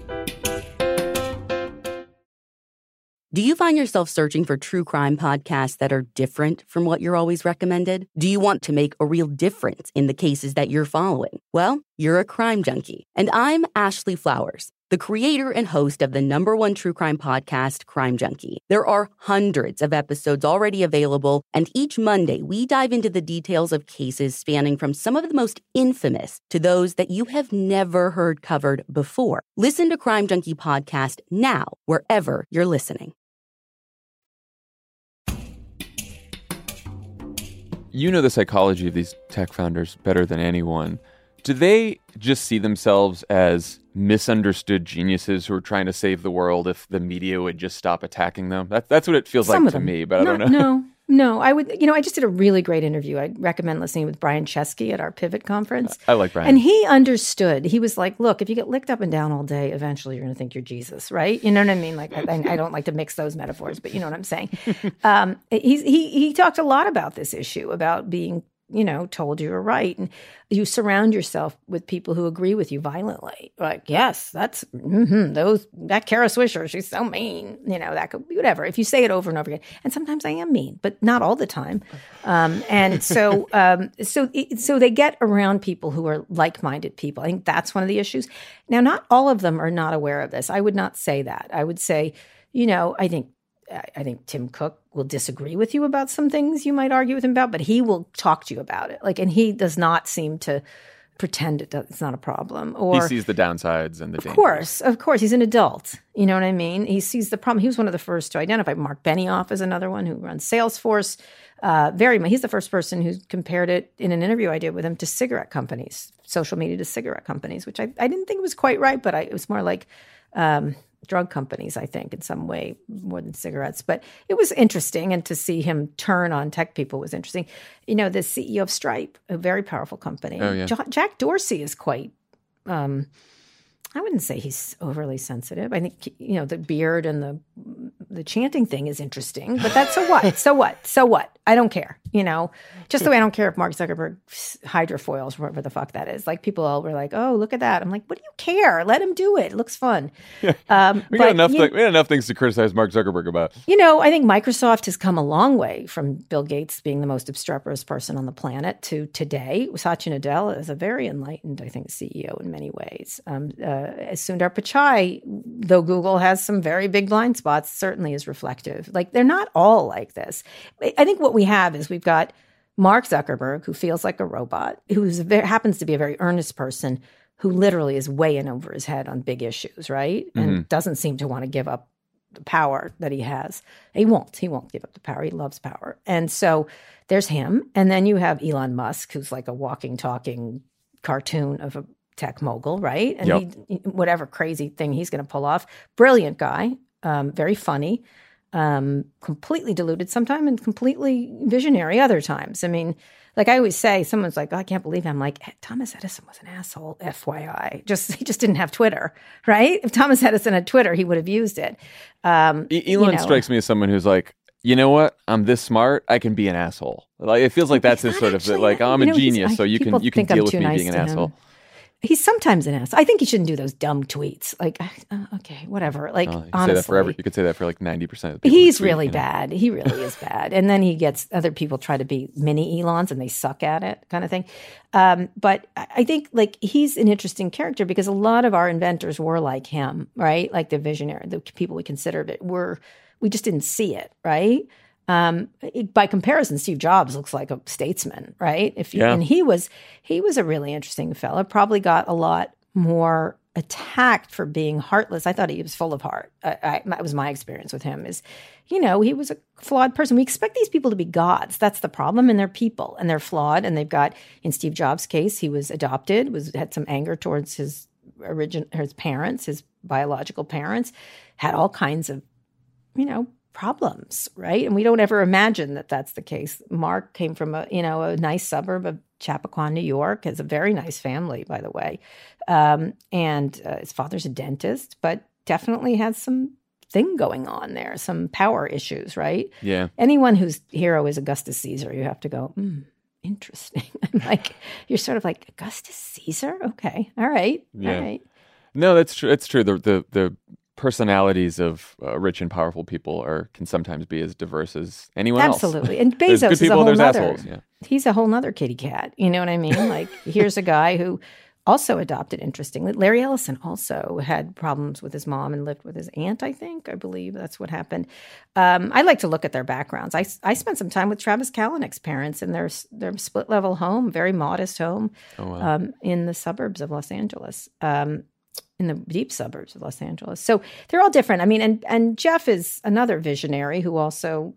Do you find yourself searching for true crime podcasts that are different from what you're always recommended? Do you want to make a real difference in the cases that you're following? Well, you're a crime junkie. And I'm Ashley Flowers, the creator and host of the number one true crime podcast, Crime Junkie. There are hundreds of episodes already available, and each Monday we dive into the details of cases spanning from some of the most infamous to those that you have never heard covered before. Listen to Crime Junkie Podcast now, wherever you're listening. You know the psychology of these tech founders better than anyone. Do they just see themselves as misunderstood geniuses who are trying to save the world if the media would just stop attacking them? That, that's what it feels Some like of to them. me, but I no, don't know. No, no. I would, you know, I just did a really great interview. I'd recommend listening with Brian Chesky at our Pivot conference. I like Brian. And he understood. He was like, look, if you get licked up and down all day, eventually you're going to think you're Jesus, right? You know what I mean? Like, I, I don't like to mix those metaphors, but you know what I'm saying. um, he's, he, he talked a lot about this issue, about being, you know, told you were right. And you surround yourself with people who agree with you violently. Like, yes, that's, mm-hmm, those, that Kara Swisher, she's so mean. You know, that could be whatever. If you say it over and over again. And sometimes I am mean, but not all the time. Um, and so, um, so, it, so they get around people who are like-minded people. I think that's one of the issues. Now, not all of them are not aware of this. I would not say that. I would say, you know, I think, I think Tim Cook will disagree with you about some things you might argue with him about, but he will talk to you about it. Like, and he does not seem to pretend it does, it's not a problem. Or he sees the downsides and the Of dangers. course, of course. He's an adult. You know what I mean? He sees the problem. He was one of the first to identify. Mark Benioff is another one who runs Salesforce. Uh, very much. He's the first person who compared it in an interview I did with him to cigarette companies, social media to cigarette companies, which I, I didn't think was quite right, but I, it was more like um, drug companies, I think, in some way, more than cigarettes. But it was interesting, and to see him turn on tech people was interesting. You know, the C E O of Stripe, a very powerful company. Oh, yeah. Jo- Jack Dorsey is quite... Um, I wouldn't say he's overly sensitive. I think, you know, the beard and the the chanting thing is interesting, but that's so what? So what? So what? I don't care, you know? Just the way I don't care if Mark Zuckerberg hydrofoils, whatever the fuck that is. Like, people all were like, oh, look at that. I'm like, what do you care? Let him do it. It looks fun. Yeah. Um, we, but, got enough you, th- we got enough things to criticize Mark Zuckerberg about. You know, I think Microsoft has come a long way from Bill Gates being the most obstreperous person on the planet to today. Satya Nadella is a very enlightened, I think, C E O in many ways. Um, uh, Sundar Pichai, though Google has some very big blind spots, certainly is reflective. Like, they're not all like this. I think what we have is we've got Mark Zuckerberg, who feels like a robot, who happens to be a very earnest person, who literally is way in over his head on big issues, right? And Mm-hmm. doesn't seem to want to give up the power that he has. He won't. He won't give up the power. He loves power. And so there's him. And then you have Elon Musk, who's like a walking, talking cartoon of a tech mogul, right? And Yep. he, whatever crazy thing he's going to pull off. Brilliant guy, um, very funny, um, completely deluded sometimes and completely visionary other times. I mean, like I always say, someone's like, oh, I can't believe it. I'm like, Thomas Edison was an asshole, F Y I. Just He just didn't have Twitter, right? If Thomas Edison had Twitter, he would have used it. Um, E- Elon you know. strikes me as someone who's like, you know what? I'm this smart. I can be an asshole. Like, it feels like that's his He's sort not of actually- like, I'm you a know, he's- genius, I- so you can people you can think I'm deal with too me nice being an to him. asshole. He's sometimes an ass. I think he shouldn't do those dumb tweets. Like, uh, okay, whatever. Like, Oh, you, can say honestly, that for every, you could say that for like ninety percent of the people. he's who tweet, really you know? bad. He really is bad. And then he gets other people try to be mini Elons and they suck at it, kind of thing. Um, but I I think like he's an interesting character because a lot of our inventors were like him, right? Like the visionary, the people we consider it were, we just didn't see it, right? Um, it- by comparison, Steve Jobs looks like a statesman, right? If you, Yeah. and he was he was a really interesting fellow. Probably got a lot more attacked for being heartless. I thought he was full of heart. I, I, that was my experience with him. Is, you know, he was a flawed person. We expect these people to be gods. That's the problem, and they're people, and they're flawed. And they've got, in Steve Jobs' case, he was adopted, was had some anger towards his origin, his parents, his biological parents, had all kinds of, you know, problems, right? And we don't ever imagine that that's the case. Mark came from a, you know, a nice suburb of Chappaqua, New York, has a very nice family, by the way. Um, and uh, his father's a dentist, but definitely has some thing going on there, some power issues, right? Yeah. Anyone whose hero is Augustus Caesar, you have to go, hmm, interesting. I'm like, you're sort of like, Augustus Caesar? Okay. All right. Yeah. All right. No, that's true. It's true. The the the personalities of uh, rich and powerful people are can sometimes be as diverse as anyone else. Absolutely. And There's Bezos good is a people, whole there's nother, assholes. Yeah. he's a whole nother kitty cat. You know what I mean? Like, here's a guy who also adopted, interestingly. Larry Ellison also had problems with his mom and lived with his aunt, I think. I believe that's what happened. Um, I like to look at their backgrounds. I, I spent some time with Travis Kalanick's parents in their, their split-level home, very modest home Oh, wow. um, in the suburbs of Los Angeles. Um in the deep suburbs of Los Angeles. So they're all different. I mean, and and Jeff is another visionary who also,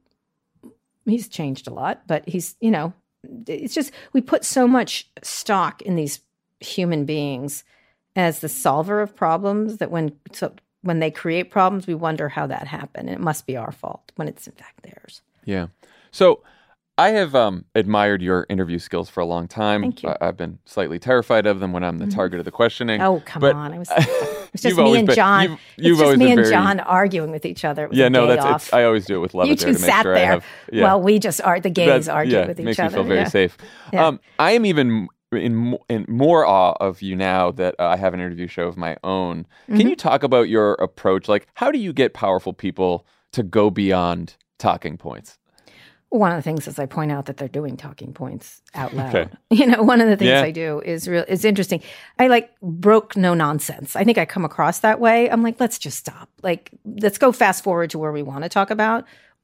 he's changed a lot, but he's, you know, it's just, we put so much stock in these human beings as the solver of problems that when, so when they create problems, we wonder how that happened. And it must be our fault when it's in fact theirs. Yeah. So I have um, admired your interview skills for a long time. Thank you. I- I've been slightly terrified of them when I'm the target of the questioning. Oh, come But- on. I was, it was just You've me always and been- John. you've- it's you've just always me been and very- John arguing with each other. It was Yeah, a no, day that's off. it's, I always do it with love You there two to make sat sure I there. have. Yeah. Well, we just are the gays That- argue yeah, with each makes other. me feel very yeah. safe. Yeah. Um, I am even in mo- in more awe of you now that uh, I have an interview show of my own. Mm-hmm. Can you talk about your approach? Like, how do you get powerful people to go beyond talking points? One of the things is I point out that they're doing talking points out loud. Okay. You know, one of the things Yeah. I do is real. It's interesting. I like broke no nonsense. I think I come across that way. I'm like, let's just stop. Like, let's go fast forward to where we want to talk about,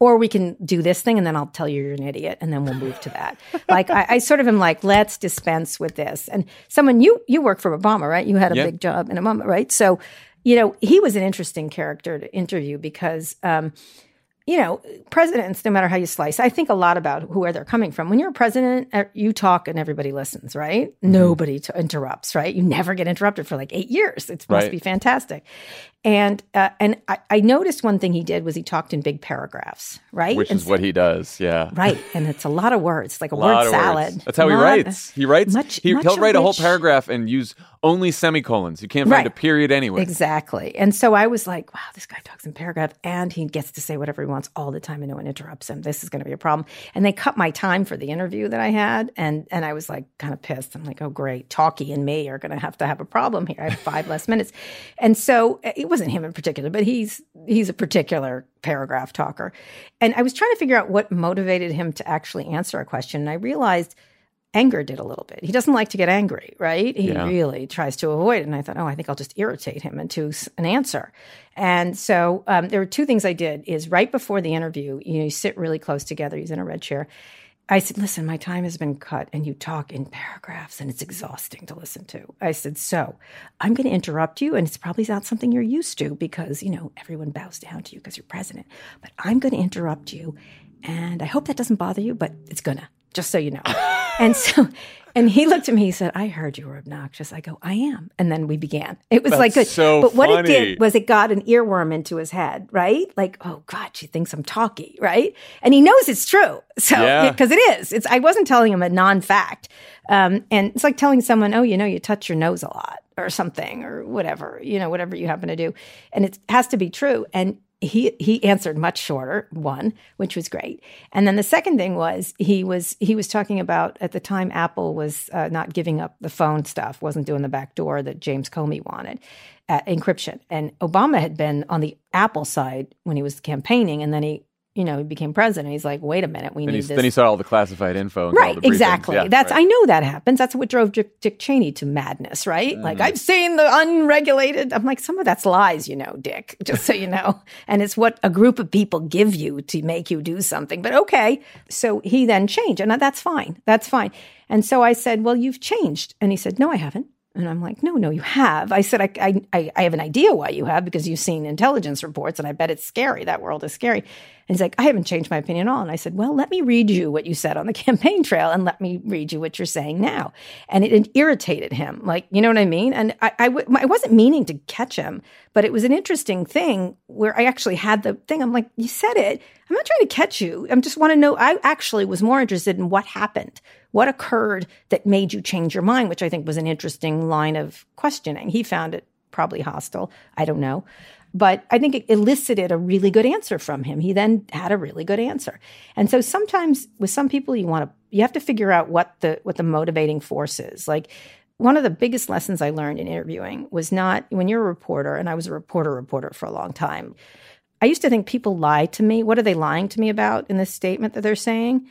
Or we can do this thing and then I'll tell you you're an idiot and then we'll move to that. Like I, I sort of am like, let's dispense with this. And someone, you you work for Obama, right? You had a yep. big job in Obama, right? So, you know, he was an interesting character to interview because, um, you know, presidents, no matter how you slice, I think a lot about where they're coming from. When you're a president, you talk and everybody listens, right? Mm-hmm. Nobody t- interrupts, right? You never get interrupted for like eight years. It must right. be fantastic. And uh, and I, I noticed one thing he did was he talked in big paragraphs, right? Which and is what he does, yeah. Right. And it's a lot of words, like a, a word salad. Words. That's how he Not writes. He writes, much, he, much he'll write a whole which, paragraph and use only semicolons. You can't find right. a period anywhere. Exactly. And so I was like, wow, this guy talks in paragraphs and he gets to say whatever he wants all the time and no one interrupts him. This is going to be a problem. And they cut my time for the interview that I had. And, and I was like kind of pissed. I'm like, oh, great. Talkie and me are going to have to have a problem here. I have five less minutes. And so it wasn't him in particular, but he's he's a particular paragraph talker. And I was trying to figure out what motivated him to actually answer a question. And I realized anger did a little bit. He doesn't like to get angry, right? He yeah. really tries to avoid it. And I thought, oh, I think I'll just irritate him into an answer. And so um, there were two things I did is right before the interview, you know, you sit really close together. He's in a red chair. I said, listen, my time has been cut and you talk in paragraphs and it's exhausting to listen to. I said, so I'm going to interrupt you and it's probably not something you're used to because, you know, everyone bows down to you because you're president. But I'm going to interrupt you and I hope that doesn't bother you, but it's going to, just so you know. And so, and he looked at me, he said, I heard you were obnoxious. I go, I am. And then we began. It was That's like good. So but what funny. it did was it got an earworm into his head, right? Like, oh God, she thinks I'm talky, right? And he knows it's true. So, because yeah. it is. It's, I wasn't telling him a non-fact. Um, and it's like telling someone, oh, you know, you touch your nose a lot or something or whatever, you know, whatever you happen to do. And it has to be true. And He he answered much shorter, one, which was great. And then the second thing was he was he was talking about at the time Apple was uh, not giving up the phone stuff, wasn't doing the back door that James Comey wanted, uh, encryption. And Obama had been on the Apple side when he was campaigning, and then he you know he became president. He's like, wait a minute, we then need he, this. Then he saw all the classified info. And Right, all the briefings. exactly. Yeah, That's right. I know that happens. That's what drove Dick, Dick Cheney to madness, right? Mm. Like I've seen the unregulated. I'm like, some of that's lies, you know, Dick. Just so you know, and it's what a group of people give you to make you do something. But okay, so he then changed, and that's fine. That's fine. And so I said, well, you've changed, and he said, no, I haven't. And I'm like, no, no, you have. I said, I, I, I have an idea why you have because you've seen intelligence reports and I bet it's scary. That world is scary. And he's like, I haven't changed my opinion at all. And I said, well, let me read you what you said on the campaign trail and let me read you what you're saying now. And it, it irritated him. Like, you know what I mean? And I, I, w- I wasn't meaning to catch him, but it was an interesting thing where I actually had the thing. I'm like, you said it. I'm not trying to catch you. I just want to know. I actually was more interested in what happened. What occurred that made you change your mind, which I think was an interesting line of questioning. He found it probably hostile. I don't know. But I think it elicited a really good answer from him. He then had a really good answer. And so sometimes with some people, you want to, you have to figure out what the, what the motivating force is. Like one of the biggest lessons I learned in interviewing was not when you're a reporter, and I was a reporter reporter for a long time. I used to think people lie to me. What are they lying to me about in this statement that they're saying?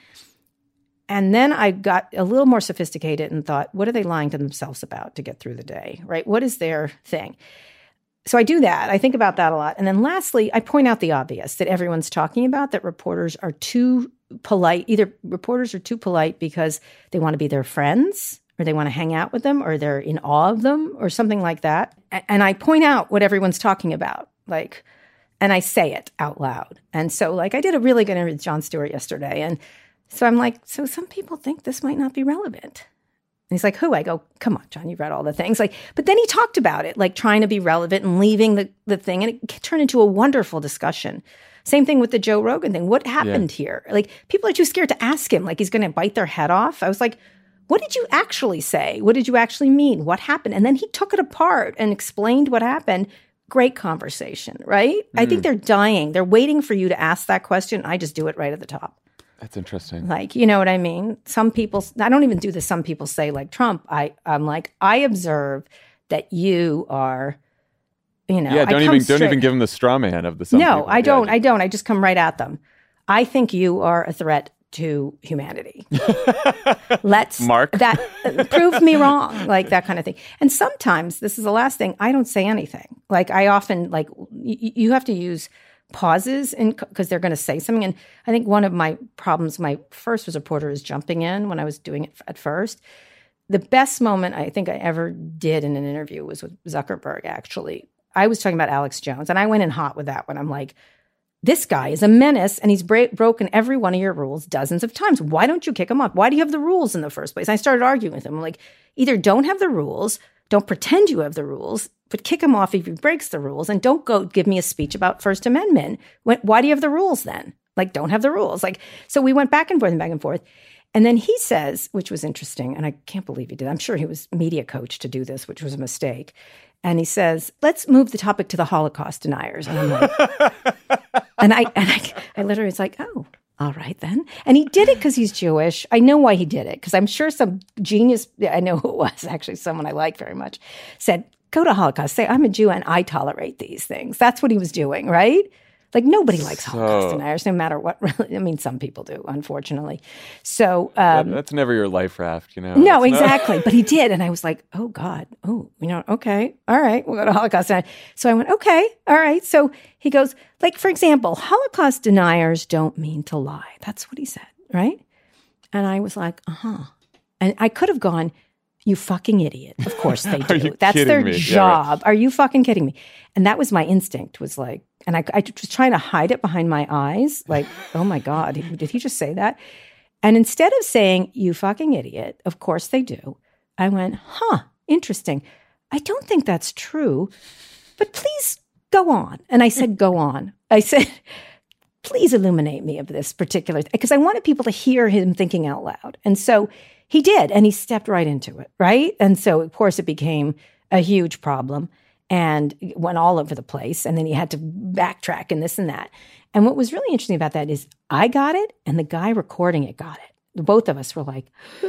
And then I got a little more sophisticated and thought, what are they lying to themselves about to get through the day, right? What is their thing? So I do that. I think about that a lot. And then lastly, I point out the obvious that everyone's talking about, that reporters are too polite. Either reporters are too polite because they want to be their friends or they want to hang out with them or they're in awe of them or something like that. And I point out what everyone's talking about, like, and I say it out loud. And so like I did a really good interview with Jon Stewart yesterday. And so I'm like, so some people think this might not be relevant. And he's like, who? I go, come on, John, you've read all the things. Like, but then he talked about it, like trying to be relevant and leaving the, the thing. And it turned into a wonderful discussion. Same thing with the Joe Rogan thing. What happened yeah. here? Like, people are too scared to ask him, like he's going to bite their head off. I was like, what did you actually say? What did you actually mean? What happened? And then he took it apart and explained what happened. Great conversation, right? Mm. I think they're dying. They're waiting for you to ask that question. I just do it right at the top. That's interesting. Like, you know what I mean? Some people, I don't even do this. Some people say like Trump. I, I'm like, I observe that you are, you know. Yeah, don't I even straight. don't even give them the straw man of the some No, people. I don't. Yeah. I don't. I just come right at them. I think you are a threat to humanity. Let's Mark that uh, prove me wrong, like that kind of thing. And sometimes this is the last thing. I don't say anything. Like I often like y- you have to use pauses in because they're going to say something. And I think one of my problems, my first was reporter is jumping in when I was doing it at first. The best moment I think I ever did in an interview was with Zuckerberg, actually. I was talking about Alex Jones, and I went in hot with that one. I'm like, this guy is a menace, and he's bra- broken every one of your rules dozens of times. Why don't you kick him off? Why do you have the rules in the first place? And I started arguing with him. I'm like, either don't have the rules, don't pretend you have the rules, but kick him off if he breaks the rules, and don't go give me a speech about First Amendment. When, why do you have the rules then? Like, don't have the rules. Like, so we went back and forth and back and forth. And then he says, which was interesting, and I can't believe he did. I'm sure he was media coached to do this, which was a mistake. And he says, let's move the topic to the Holocaust deniers. And I'm like, and I, and I, I literally was like, oh, all right then. And he did it because he's Jewish. I know why he did it, because I'm sure some genius, I know who it was, actually someone I like very much, said, go to Holocaust, say I'm a Jew and I tolerate these things. That's what he was doing, right? Like nobody likes so, Holocaust deniers, no matter what. Really, I mean, some people do, unfortunately. So um, that, that's never your life raft, you know. No, that's exactly. Not... But he did, and I was like, oh God, oh, you know, okay, all right, we'll go to Holocaust deniers. So I went, okay, all right. So he goes, like for example, Holocaust deniers don't mean to lie. That's what he said, right? And I was like, uh huh. And I could have gone, you fucking idiot. Of course they do. That's their me? job. Yeah, right. Are you fucking kidding me? And that was my instinct, was like, and I, I was trying to hide it behind my eyes. Like, oh my God, did he just say that? And instead of saying, you fucking idiot, of course they do, I went, huh, interesting. I don't think that's true, but please go on. And I said, go on. I said, please illuminate me of this particular, because I wanted people to hear him thinking out loud. And so he did, and he stepped right into it, right? And so, of course, it became a huge problem and went all over the place. And then he had to backtrack and this and that. And what was really interesting about that is I got it, and the guy recording it got it. Both of us were like,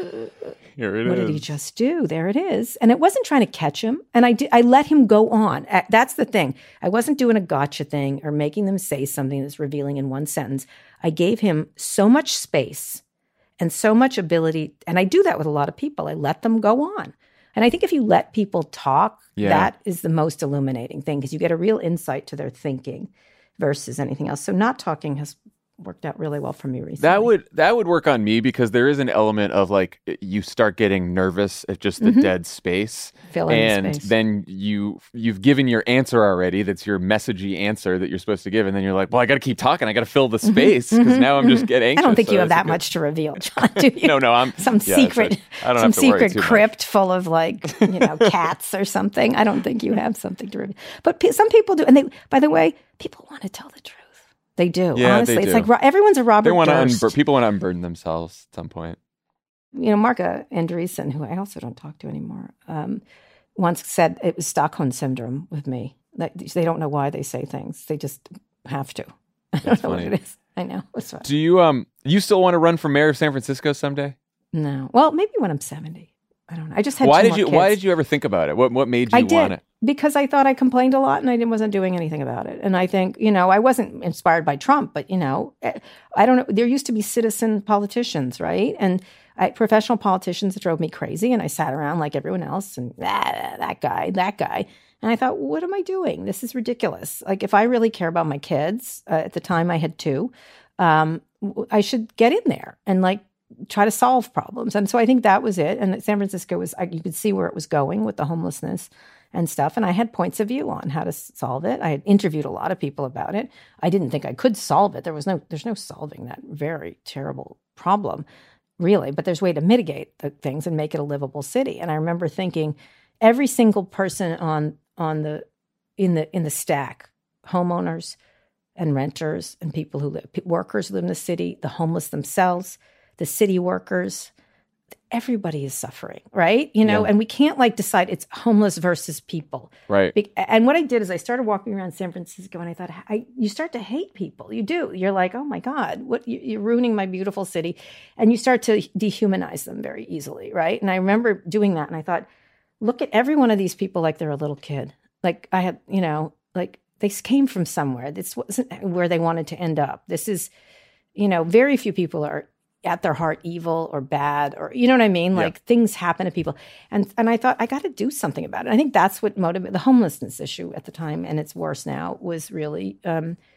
Here it what is. did he just do? There it is. And it wasn't trying to catch him. And I did, I let him go on. That's the thing. I wasn't doing a gotcha thing or making them say something that's revealing in one sentence. I gave him so much space and so much ability. And I do that with a lot of people. I let them go on. And I think if you let people talk, yeah. that is the most illuminating thing, because you get a real insight to their thinking versus anything else. So not talking has worked out really well for me recently. That would that would work on me, because there is an element of like you start getting nervous at just the mm-hmm. dead space, Filling and space. Then you you've given your answer already. That's your messagey answer that you're supposed to give, and then you're like, well, I got to keep talking. I got to fill the space, because mm-hmm. now I'm just getting anxious. I don't think so you have that good... much to reveal, John. Do you? no, no, I'm some yeah, secret, like, I don't some have to secret worry too crypt much. full of like you know cats or something. I don't think you have something to reveal, but p- some people do. And they, by the way, people want to tell the truth. They do. Yeah, honestly, they it's do. like everyone's a Robert They want to Durst. unbur- people want to unburden themselves at some point. You know, Marka Andreessen, who I also don't talk to anymore, um, once said it was Stockholm syndrome with me. Like, they don't know why they say things; they just have to. I don't That's know funny. what it is. I know. It's funny. Do you um you still want to run for mayor of San Francisco someday? No. Well, maybe when I'm seventy. I don't know. I just had. Why two did you more Why kids. did you ever think about it? What What made you I did. want it? Because I thought I complained a lot and I wasn't doing anything about it. And I think, you know, I wasn't inspired by Trump, but, you know, I don't know. There used to be citizen politicians, right? And I, professional politicians that drove me crazy. And I sat around like everyone else and ah, that guy, that guy. And I thought, what am I doing? This is ridiculous. Like, if I really care about my kids, uh, at the time I had two, um, I should get in there and like try to solve problems. And so I think that was it. And San Francisco was, you could see where it was going with the homelessness and stuff. And I had points of view on how to solve it. I had interviewed a lot of people about it. I didn't think I could solve it. There was no, there's no solving that very terrible problem, really. But there's a way to mitigate the things and make it a livable city. And I remember thinking, every single person on on the in the in the stack, homeowners and renters and people who live, workers who live in the city, the homeless themselves, the city workers. Everybody is suffering, right? You know, Yeah. and we can't like decide it's homeless versus people. Right. Be- And what I did is I started walking around San Francisco and I thought, I, you start to hate people. You do. You're like, oh my God, what you- you're ruining my beautiful city. And you start to dehumanize them very easily, right? And I remember doing that and I thought, look at every one of these people like they're a little kid. Like I had, you know, like they came from somewhere. This wasn't where they wanted to end up. This is, you know, very few people are at their heart evil or bad, or you know what I mean? Like Yeah. things happen to people. And and I thought, I got to do something about it. I think that's what motivated the homelessness issue at the time, and it's worse now, was really um,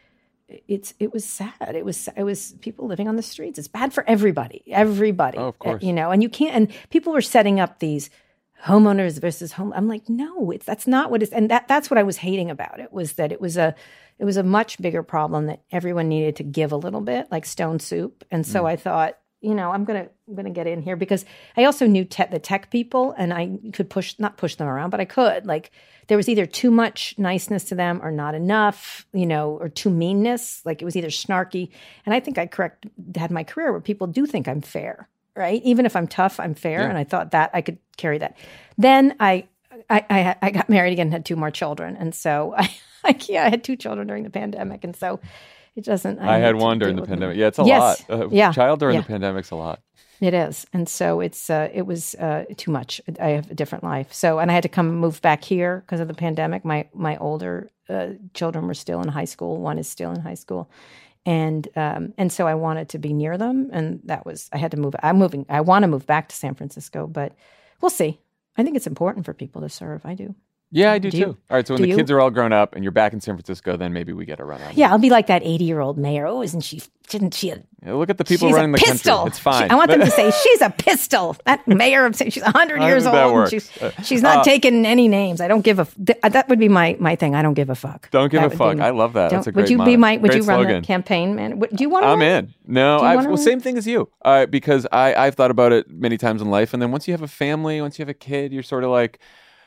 it's it was sad. It was it was people living on the streets. It's bad for everybody. Everybody. Oh, of course. You know, and you can't. And people were setting up these homeowners versus home. I'm like, no, it's that's not what it's. And that that's what I was hating about it was that it was a it was a much bigger problem that everyone needed to give a little bit, like Stone Soup. And so mm. I thought, you know, I'm gonna I'm gonna get in here because I also knew te- the tech people, and I could push not push them around, but I could. Like there was either too much niceness to them or not enough, you know, or too meanness. Like it was either snarky. And I think I correct had my career where people do think I'm fair, right? Even if I'm tough, I'm fair. Yeah. And I thought that I could carry that. Then I I I, I got married again and had two more children, and so I, I yeah I had two children during the pandemic, and so. It doesn't. I, I had one during the pandemic. Yeah, it's a yes. lot. Uh, yeah. Child during yeah. the pandemic's a lot. It is. And so it's uh, it was uh, too much. I have a different life. So, and I had to come move back here because of the pandemic. My my older uh, children were still in high school. One is still in high school. And um, and so I wanted to be near them. And that was, I had to move. I'm moving. I want to move back to San Francisco, but we'll see. I think it's important for people to serve. I do. Yeah, I do, do too. you, All right, so when the you? kids are all grown up and you're back in San Francisco, then maybe we get a run out. Yeah, I'll be like that eighty-year-old mayor. Oh, isn't she? Didn't she? A, yeah, look at the people she's running a the pistol. country. It's fine. She, I want them to say she's a pistol. That mayor of she's one hundred years old. And she's she's not uh, taking any names. I don't give a. Th- that would be my my thing. I don't give a fuck. Don't give that a fuck. My, I love that. That's a great Would you motto. be my? Would great you run slogan. the campaign, man? Would, do you want to? I'm run? in. No, I've well, same thing as you. Uh, because I I've thought about it many times in life, and then once you have a family, once you have a kid, you're sort of like.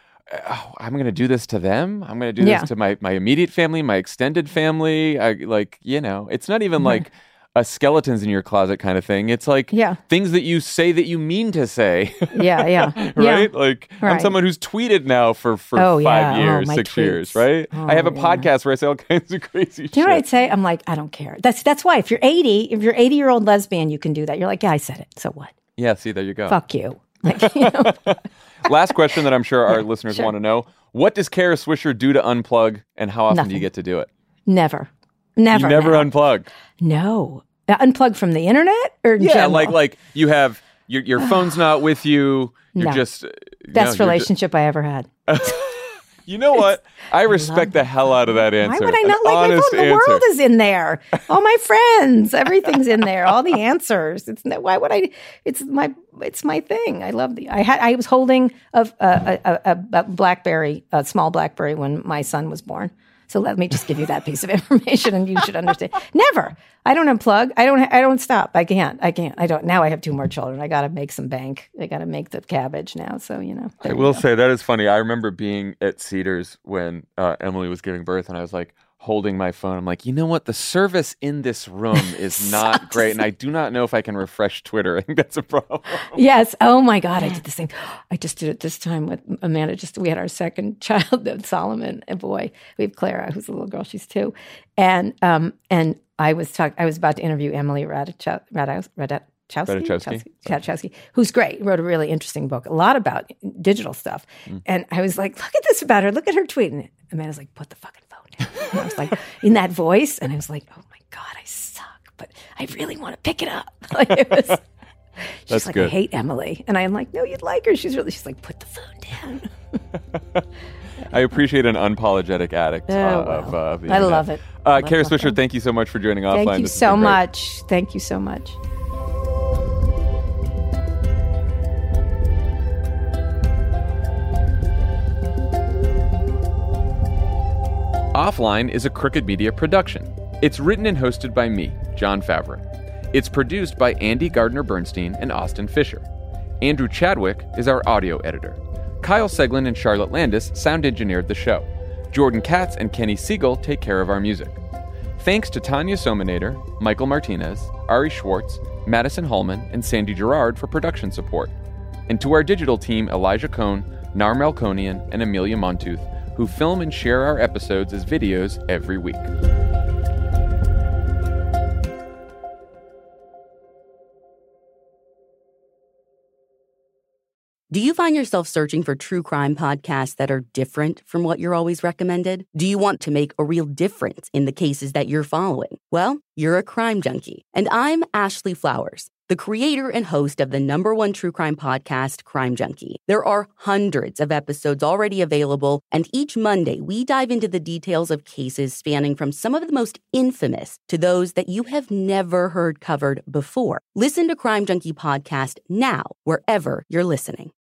Oh, I'm going to do this to them. I'm going to do yeah. this to my, my immediate family, my extended family. I like, you know, it's not even like a skeletons in your closet kind of thing. It's like yeah. things that you say that you mean to say. yeah, yeah. right? Yeah. Like right. I'm someone who's tweeted now for, for oh, five yeah. years, oh, six tweets. years, right? Oh, I have a yeah. podcast where I say all kinds of crazy shit. Do you know what I'd say? I'm like, I don't care. That's that's why if you're eighty, if you're eighty-year-old lesbian, you can do that. You're like, yeah, I said it. So what? Yeah, see, there you go. Fuck you. Like, you know. Last question that I'm sure our listeners sure. want to know. What does Kara Swisher do to unplug, and how often Nothing. do you get to do it? Never. Never. You never now. unplug? No. Uh, unplug from the internet or Yeah, general? like like you have, your your phone's not with you. You're No. just... Best no, relationship I ever had. You know what? I respect the hell out of that answer. Why would I not An like my honest phone? The answer. world is in there. All my friends, everything's in there. All the answers. It's why would I? It's my it's my thing. I love the. I had I was holding a a, a, a, a BlackBerry, a small BlackBerry when my son was born. So let me just give you that piece of information, and you should understand. Never. I don't unplug. I don't. I don't stop. I can't. I can't. I don't. Now I have two more children. I got to make some bank. I got to make the cabbage now. So you know. I will say that is funny. I remember being at Cedars when uh, Emily was giving birth, and I was like holding my phone. I'm like, you know what? The service in this room is not great, and I do not know if I can refresh Twitter. I think that's a problem. Yes. Oh my God. I did the same. I just did it this time with Amanda. Just we had our second child, Solomon, a boy. We have Clara, who's a little girl. She's two, and um and I was talk. I was about to interview Emily Ratajkowski. Ratajkowski. Ratajkowski, Ratajkowski, who's great, wrote a really interesting book, a lot about digital stuff. Mm. And I was like, look at this about her. Look at her tweeting. Amanda's like, put the fucking phone down. And I was like, in that voice. And I was like, oh my God, I suck. But I really want to pick it up. Like it was, she's That's like, good. I hate Emily. And I'm like, no, you'd like her. She's really, she's like, put the phone down. I appreciate an unapologetic addict oh, uh, well. of, uh, of the I internet. love it. Uh, Kara Swisher, thank you so much for joining Offline. Thank you This has so been great. much. Thank you so much. Offline is a Crooked Media production. It's written and hosted by me, Jon Favreau. It's produced by Andy Gardner-Bernstein and Austin Fisher. Andrew Chadwick is our audio editor. Kyle Seglin and Charlotte Landis sound engineered the show. Jordan Katz and Kenny Siegel take care of our music. Thanks to Tanya Sominator, Michael Martinez, Ari Schwartz, Madison Hallman, and Sandy Gerard for production support. And to our digital team, Elijah Cohn, Nar Melkonian, and Amelia Montooth, who film and share our episodes as videos every week. Do you find yourself searching for true crime podcasts that are different from what you're always recommended? Do you want to make a real difference in the cases that you're following? Well, you're a crime junkie, and I'm Ashley Flowers. the creator and host of the number one true crime podcast, Crime Junkie. There are hundreds of episodes already available, and each Monday we dive into the details of cases spanning from some of the most infamous to those that you have never heard covered before. Listen to Crime Junkie podcast now, wherever you're listening.